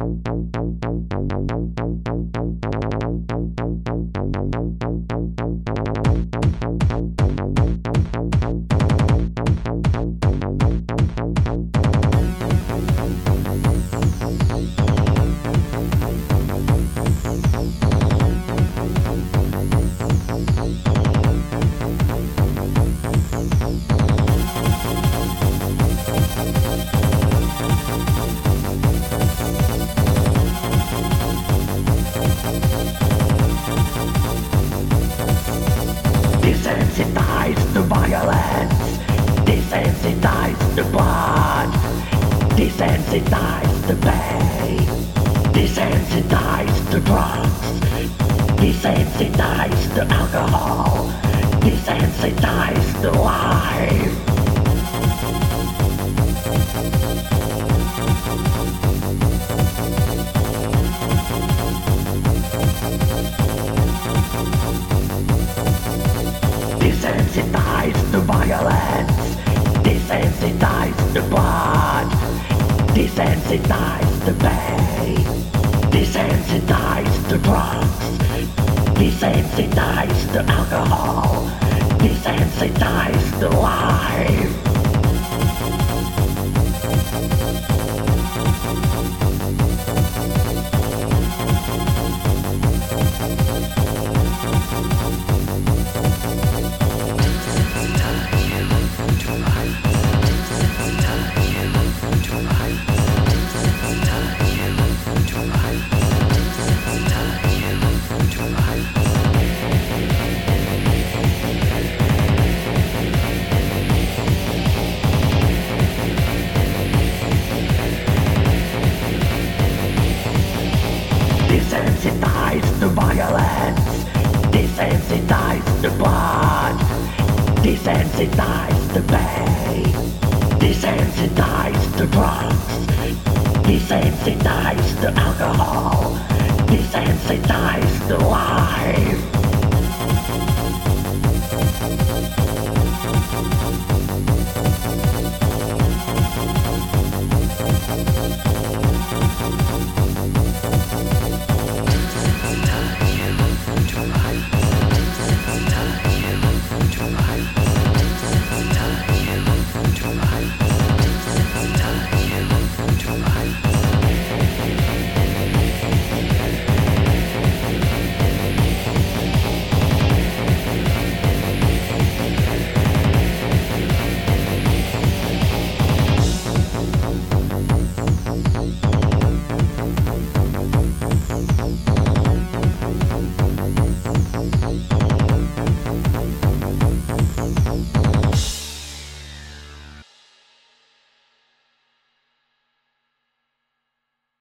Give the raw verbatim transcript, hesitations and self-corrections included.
Desensitize the violence, desensitize the blood, desensitize the pain, desensitize the drugs, desensitize the alcohol, desensitize the life. Desensitize the violence, desensitize the blood, desensitize the pain, desensitize the drugs, desensitize the alcohol, desensitize the life. Desensitize the violence, desensitize the blood, desensitize the pain, desensitize the drugs, desensitize the alcohol, desensitize the life.